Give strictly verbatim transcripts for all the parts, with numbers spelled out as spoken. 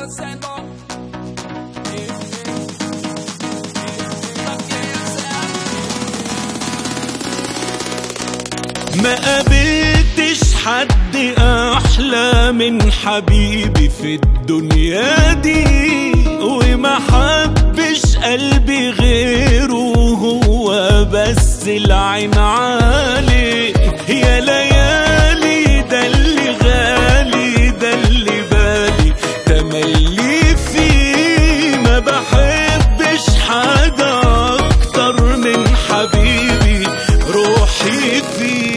ما قابلتش حد احلى من حبيبي في الدنيا دي، وما حبش قلبي غيره هو بس العين عليه. يا ليالي ده اللي غالي، ده اللي بالي تملي فيه. ما بحبش حاجة اكتر من حبيبي روحي فيه.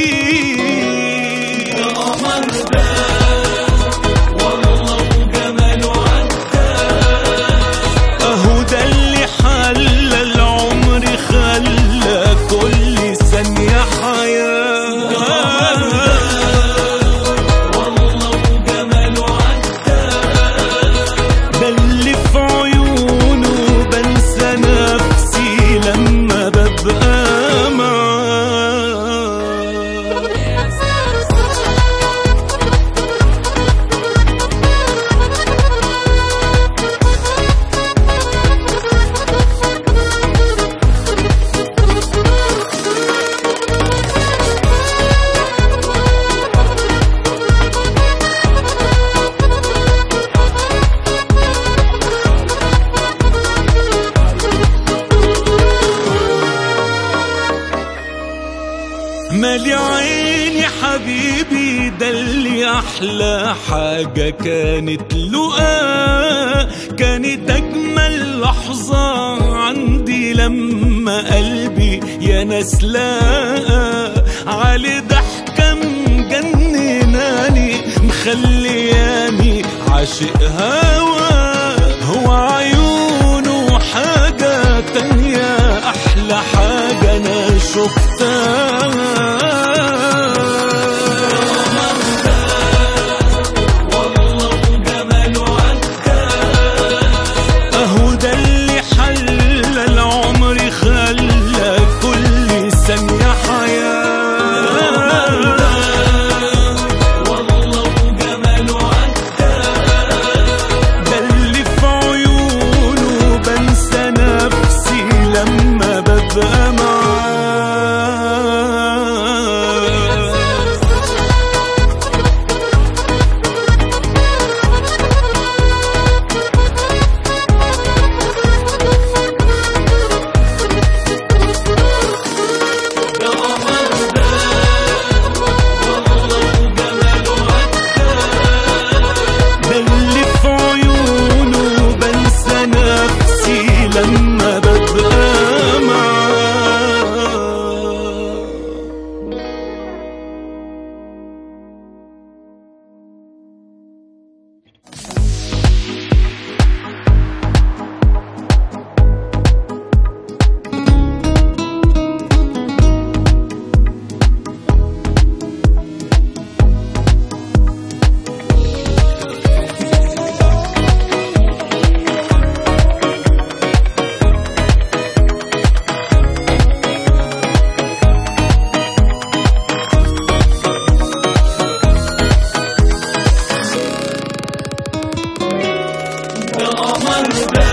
مالي عيني حبيبي ده اللي احلى حاجة كانت لقاه. كانت اجمل لحظة عندي لما قلبي يا ناس لاقى علي ضحكة مجنناني مخلياني عاشق هوا. هو عيونه حاجة تانية احلى حاجة انا شفتها. Aman be.